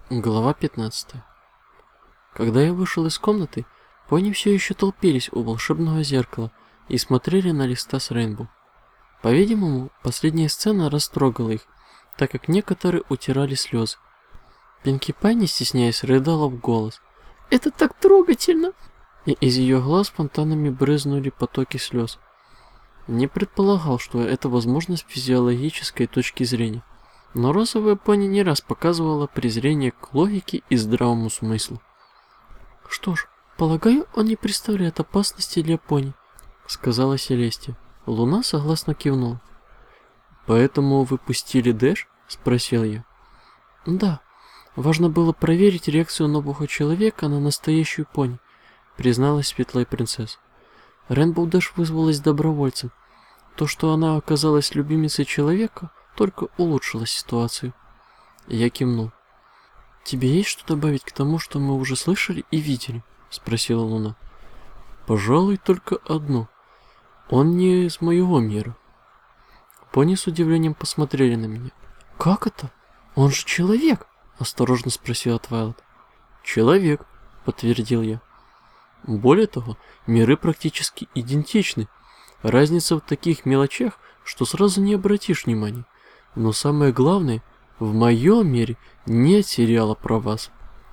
Глава 15. Когда я вышел из комнаты, пони все еще толпились у волшебного зеркала и смотрели на листа с Рейнбоу. По-видимому, последняя сцена растрогала их, так как некоторые утирали слезы. Пинки Пай, не стесняясь, рыдала в голос. «Это так трогательно!» И из ее глаз фонтанами брызнули потоки слез. Не предполагал, что это возможно с физиологической точки зрения. Но розовая пони не раз показывала презрение к логике и здравому смыслу. «Что ж, полагаю, он не представляет опасности для пони», — сказала Селестия. Луна согласно кивнула. «Поэтому вы пустили Дэш?» — спросил я. «Да, важно было проверить реакцию нового человека на настоящую пони», — призналась светлая принцесса. Рейнбоу Дэш вызвалась добровольцем. То, что она оказалась любимицей человека, только улучшила ситуацию. Я кивнул. «Тебе есть что добавить к тому, что мы уже слышали и видели?» — спросила Луна. «Пожалуй, только одно. Он не из моего мира». Пони с удивлением посмотрели на меня. «Как это? Он же человек!» — осторожно спросила Твайлайт. «Человек», — подтвердил я. «Более того, миры практически идентичны. Разница в таких мелочах, что сразу не обратишь внимания. Но самое главное, в моем мире нет сериала про вас».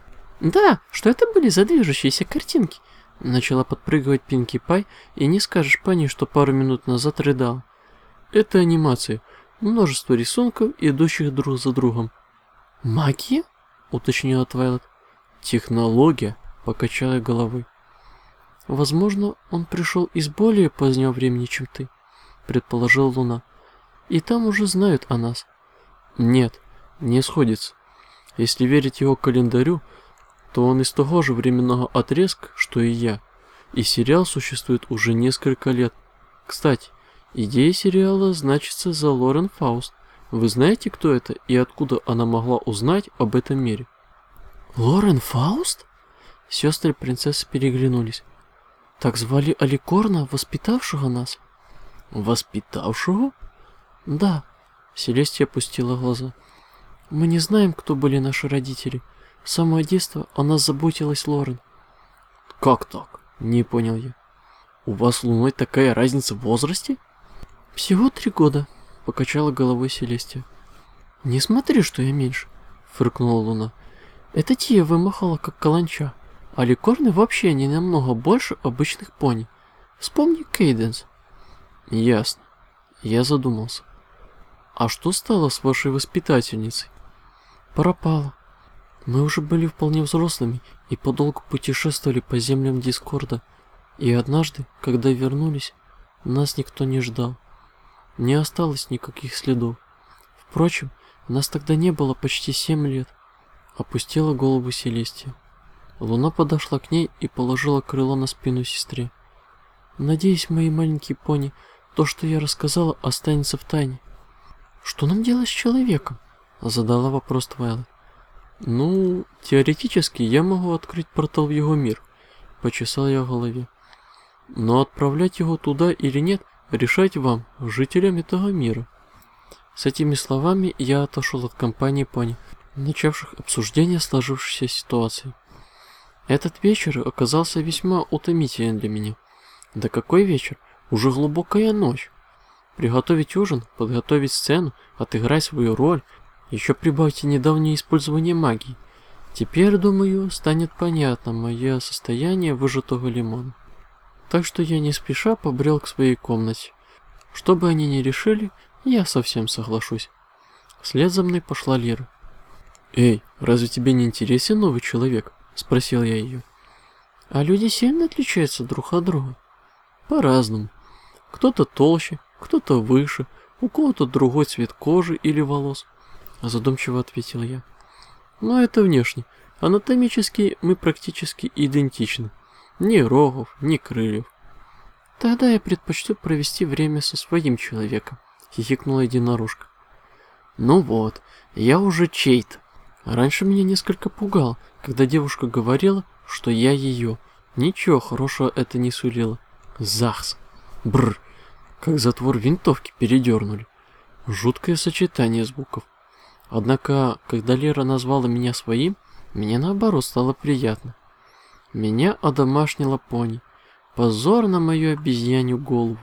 «Да, что это были за движущиеся картинки?» Начала подпрыгивать Пинки Пай, и не скажешь Пани, что пару минут назад рыдала. «Это анимация. Множество рисунков, идущих друг за другом». «Магия?» — уточнила Твайлайт. «Технология», — покачала головой. «Возможно, он пришел из более позднего времени, чем ты», — предположила Луна. «И там уже знают о нас». «Нет, не сходится. Если верить его календарю, то он из того же временного отрезка, что и я. И сериал существует уже несколько лет. Кстати, идея сериала значится за Лорен Фауст. Вы знаете, кто это и откуда она могла узнать об этом мире?» «Лорен Фауст?» Сестры принцессы переглянулись. «Так звали Аликорна, воспитавшего нас?» «Воспитавшего?» «Да», — Селестия опустила глаза. «Мы не знаем, кто были наши родители. С самого детства о нас заботилась Лорен». «Как так?» — не понял я. «У вас с Луной такая разница в возрасте?» «Всего 3 года», — покачала головой Селестия. «Не смотри, что я меньше», — фыркнула Луна. «Это Тия вымахала, как каланча, а Ликорны вообще не намного больше обычных пони. Вспомни Кейденс». «Ясно». Я задумался. «А что стало с вашей воспитательницей?» «Пропала. Мы уже были вполне взрослыми и подолгу путешествовали по землям Дискорда. И однажды, когда вернулись, нас никто не ждал. Не осталось никаких следов. Впрочем, нас тогда не было почти 7 лет». Опустила голову Селестия. Луна подошла к ней и положила крыло на спину сестре. «Надеюсь, мои маленькие пони, то, что я рассказала, останется в тайне». «Что нам делать с человеком?» — задала вопрос Твайлайт. «Ну, теоретически я могу открыть портал в его мир», — почесал я в голове. «Но отправлять его туда или нет, решать вам, жителям этого мира». С этими словами я отошел от компании пони, начавших обсуждение сложившейся ситуации. Этот вечер оказался весьма утомителен для меня. Да какой вечер? Уже глубокая ночь. Приготовить ужин, подготовить сцену, отыграть свою роль, еще прибавьте недавнее использование магии. Теперь, думаю, станет понятно мое состояние выжатого лимона. Так что я не спеша побрел к своей комнате. Что бы они ни решили, я совсем соглашусь. Вслед за мной пошла Лира. «Эй, разве тебе не интересен новый человек?» — спросил я ее. «А люди сильно отличаются друг от друга?» «По-разному. Кто-то толще, кто-то выше, у кого-то другой цвет кожи или волос», — задумчиво ответил я. «Но это внешне. Анатомически мы практически идентичны. Ни рогов, ни крыльев». «Тогда я предпочту провести время со своим человеком», — хихикнула единорожка. «Ну вот, я уже чей-то. Раньше меня несколько пугало, когда девушка говорила, что я ее. Ничего хорошего это не сулило. Захс. Бррр. Как затвор винтовки передернули. Жуткое сочетание звуков. Однако, когда Лера назвала меня своим, Мне наоборот стало приятно. Меня одомашнило пони. Позор на мою обезьянью голову.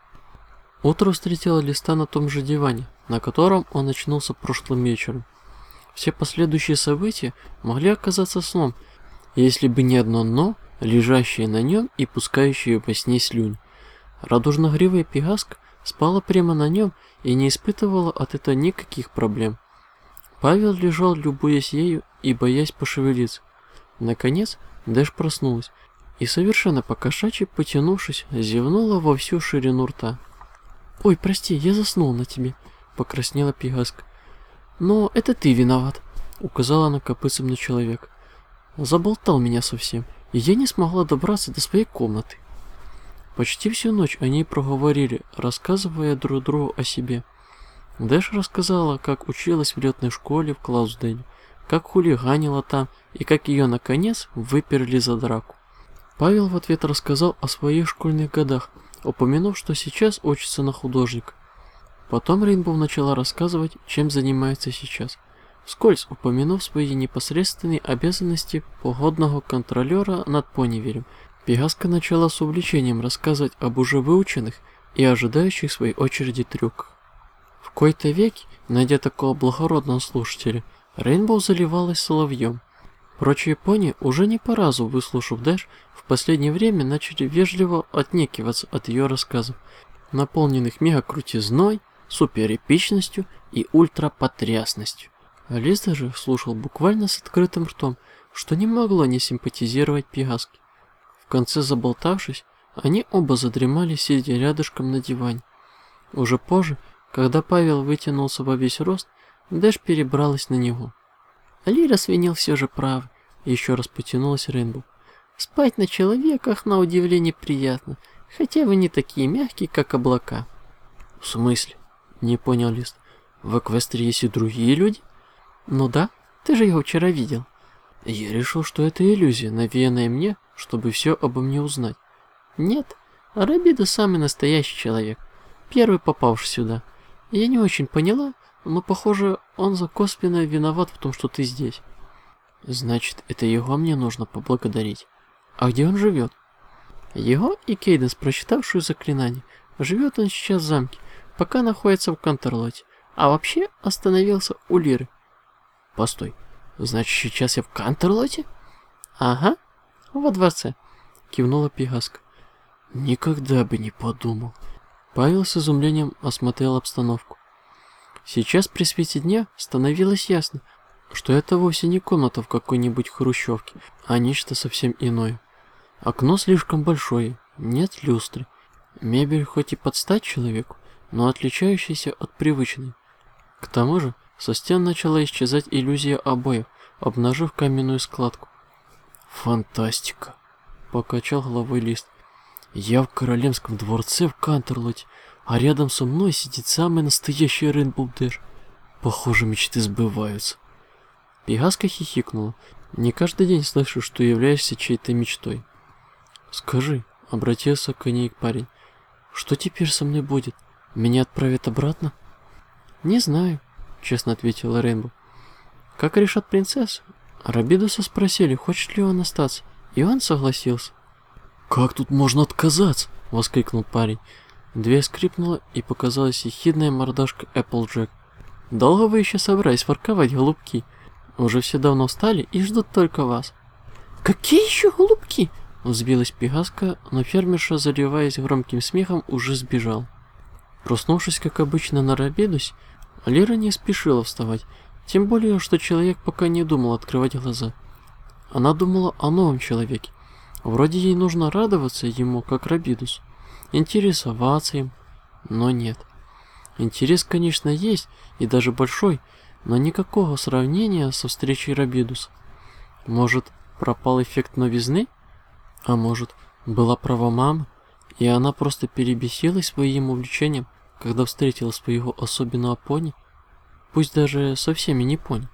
Утро встретило Листа на том же диване, на котором он очнулся прошлым вечером. Все последующие события могли оказаться сном, если бы не одно «но», лежащее на нем и пускающее во сне слюнь. Радужногривая пегаска спала прямо на нем и не испытывала от этого никаких проблем. Павел лежал, любуясь ею и боясь пошевелиться. Наконец Дэш проснулась и, совершенно по-кошачьи потянувшись, зевнула во всю ширину рта. «Ой, прости, я заснул на тебе», — покраснела пегаска. «Но это ты виноват», — указала она копытцем на человека. «Заболтал меня совсем, и я не смогла добраться до своей комнаты». Почти всю ночь они проговорили, рассказывая друг другу о себе. Дэш рассказала, как училась в летной школе в Клаусдене, как хулиганила там и как ее, наконец, выперли за драку. Павел в ответ рассказал о своих школьных годах, упомянув, что сейчас учится на художника. Потом Рейнбоу начала рассказывать, чем занимается сейчас, вскользь упомянув свои непосредственные обязанности погодного контролера над Пониверем. Пегаска начала с увлечением рассказывать об уже выученных и ожидающих своей очереди трюках. В кои-то веки, найдя такого благородного слушателя, Рейнбоу заливалась соловьем. Прочие пони, уже не по разу выслушав Дэш, в последнее время начали вежливо отнекиваться от ее рассказов, наполненных мегакрутизной, суперэпичностью и ультрапотрясностью. Листа же слушал буквально с открытым ртом, что не могло не симпатизировать пегаске. В конце заболтавшись, они оба задремали, сидя рядышком на диване. Уже позже, когда Павел вытянулся во весь рост, Дэш перебралась на него. Лира свинил все же прав, еще раз потянулась Рейнбоу. Спать на человеках на удивление приятно, хотя вы не такие мягкие, как облака. В смысле? Не понял Лист. В Эквестрии есть и другие люди? Ну да, ты же его вчера видел. Я решил, что это иллюзия, навеянная мне, чтобы все обо мне узнать. Нет, Рабида самый настоящий человек, первый попавший сюда. Я не очень поняла, но, похоже, он косвенно виноват в том, что ты здесь. Значит, это его мне нужно поблагодарить. А где он живет? Его и Кейденс, прочитавшую заклинание. Живет он сейчас в замке, пока находится в Кантерлоте. А вообще остановился у Лиры. Постой, значит, сейчас я в Кантерлоте? Ага, во дворце, кивнула пегаска. Никогда бы не подумал. Павел с изумлением осмотрел обстановку. Сейчас при свете дня становилось ясно, что это вовсе не комната в какой-нибудь хрущевке, а нечто совсем иное. Окно слишком большое, нет люстры. Мебель хоть и под стать человеку, но отличающаяся от привычной. К тому же со стен начала исчезать иллюзия обоев, обнажив каменную складку. «Фантастика!» — покачал головой Лист. «Я в королевском дворце в Кантерлоте, а рядом со мной сидит самый настоящий Рейнбоу Дэш. Похоже, мечты сбываются». Пегаска хихикнула. «Не каждый день слышу, что являешься чьей-то мечтой». «Скажи», — обратился к ней парень, — «что теперь со мной будет? Меня отправят обратно?» «Не знаю», — честно ответила Рейнбоу. «Как решат принцессы?» Рабидуса спросили, хочет ли он остаться, и он согласился. «Как тут можно отказаться?» — воскликнул парень. Дверь скрипнула, и показалась ехидная мордашка Эпплджек. «Долго вы еще собрались ворковать, голубки? Уже все давно встали и ждут только вас». «Какие еще голубки?» — взбилась пегаска, но фермерша, заливаясь громким смехом, уже сбежал. Проснувшись, как обычно, на Рабидусе, Лира не спешила вставать, тем более, что человек пока не думал открывать глаза. Она думала о новом человеке. Вроде ей нужно радоваться ему, как Рабидус, интересоваться им, но нет. Интерес, конечно, есть, и даже большой, но никакого сравнения со встречей Рабидуса. Может, пропал эффект новизны? А может, была права мама, и она просто перебесилась своим увлечением, когда встретила своего особенного пони? Пусть даже со всеми не пони.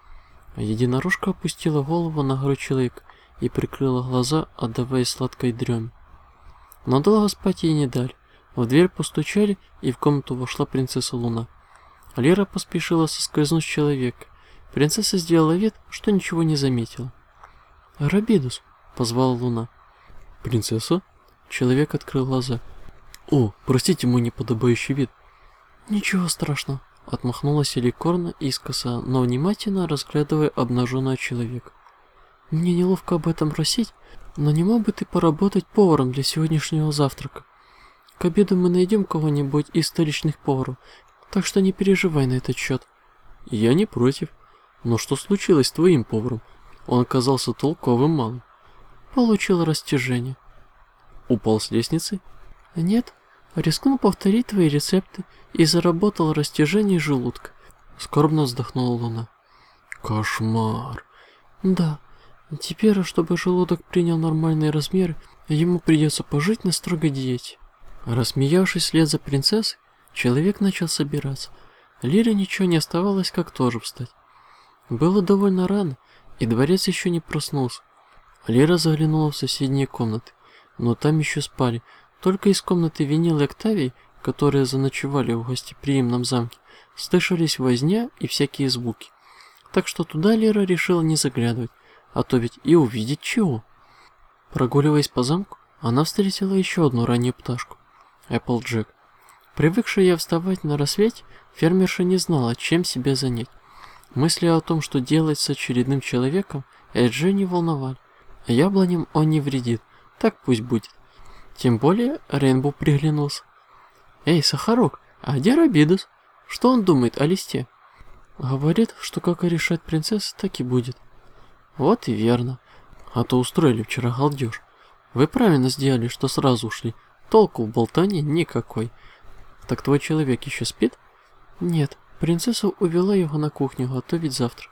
Единорожка опустила голову на грудь человека и прикрыла глаза, отдаваясь сладкой дреме. Но долго спать ей не дали. В дверь постучали, и в комнату вошла принцесса Луна. Лира поспешила соскользнуть с человека, Принцесса сделала вид, что ничего не заметила. «Рабидус!» — позвала Луна. «Принцесса?» Человек открыл глаза. «О, простите мой неподобающий вид». «Ничего страшного», — отмахнулась Эликорна искоса, но внимательно разглядывая обнаженного человека. «Мне неловко об этом просить, но не мог бы ты поработать поваром для сегодняшнего завтрака? К обеду мы найдем кого-нибудь из столичных поваров, так что не переживай на этот счет». «Я не против. Но что случилось с твоим поваром? Он оказался толковым малым». «Получил растяжение». «Упал с лестницы?» «Нет, рискнул повторить твои рецепты и заработал растяжение желудка», — скорбно вздохнула Луна. «Кошмар». «Да, теперь, чтобы желудок принял нормальные размеры, ему придется пожить на строгой диете». Рассмеявшись вслед за принцессой, человек начал собираться. Лире ничего не оставалось, как тоже встать. Было довольно рано, и дворец еще не проснулся. Лира заглянула в соседние комнаты, но там еще спали. Только из комнаты Винил и Октавии, которые заночевали в гостеприимном замке, слышались возня и всякие звуки. Так что туда Лира решила не заглядывать, а то ведь и увидеть чего. Прогуливаясь по замку, она встретила еще одну раннюю пташку — Эпплджек. Привыкшая вставать на рассвете, фермерша не знала, чем себя занять. Мысли о том, что делать с очередным человеком, Эджи не волновали. Яблоням он не вредит, так пусть будет. Тем более Рейнбоу приглянулся. «Эй, Сахарок, а где Рабидус? Что он думает о листе?» «Говорит, что как и решает принцесса, так и будет». «Вот и верно. А то устроили вчера галдеж. Вы правильно сделали, что сразу ушли. Толку в болтании никакой. Так твой человек еще спит?» «Нет, принцесса увела его на кухню готовить завтрак».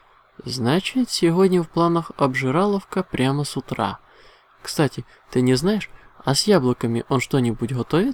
«Значит, сегодня в планах обжираловка прямо с утра. Кстати, ты не знаешь, а с яблоками он что-нибудь готовит?»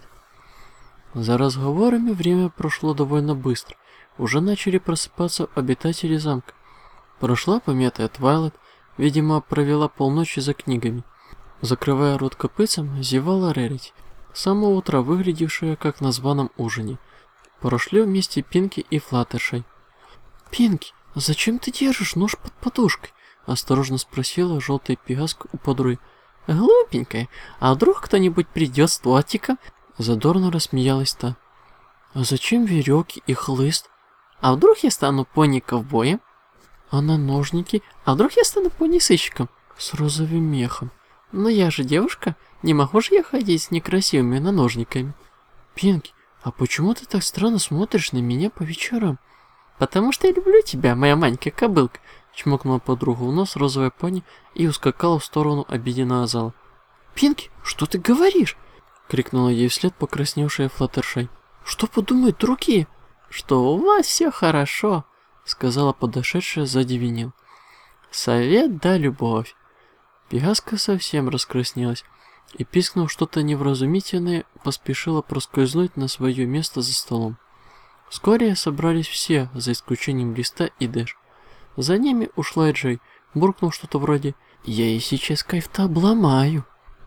За разговорами время прошло довольно быстро. Уже начали просыпаться обитатели замка. Прошла помятая Твайлайт, видимо, провела полночи за книгами. Закрывая рот копытцем, зевала Рерити, с самого утра выглядевшая как на званом ужине. Прошли вместе Пинки и Флаттершай. «Пинки, зачем ты держишь нож под подушкой?» — осторожно спросила желтая пегаска у подруги. «Глупенькая, а вдруг кто-нибудь придет с тортиком?» — задорно рассмеялась та. «А зачем веревки и хлыст? А вдруг я стану пони-ковбоем? А на ножники? А вдруг я стану пони-сыщиком с розовым мехом? Но я же девушка, не могу же я ходить с некрасивыми наножниками?» «Пинки, а почему ты так странно смотришь на меня по вечерам?» «Потому что я люблю тебя, моя манька-кобылка», — чмокнула подругу в нос розовая пони и ускакала в сторону обеденного зала. «Пинки, что ты говоришь?» — крикнула ей вслед покрасневшая Флаттершай. «Что подумают другие?» «Что у вас все хорошо», — сказала подошедшая сзади Винил. «Совет да любовь». Пегаска совсем раскраснелась и, пискнув что-то невразумительное, поспешила проскользнуть на свое место за столом. Вскоре собрались все, за исключением Листа и Дэш. За ними ушла Джей, буркнув что-то вроде «Я ей сейчас кайф-то обломаю».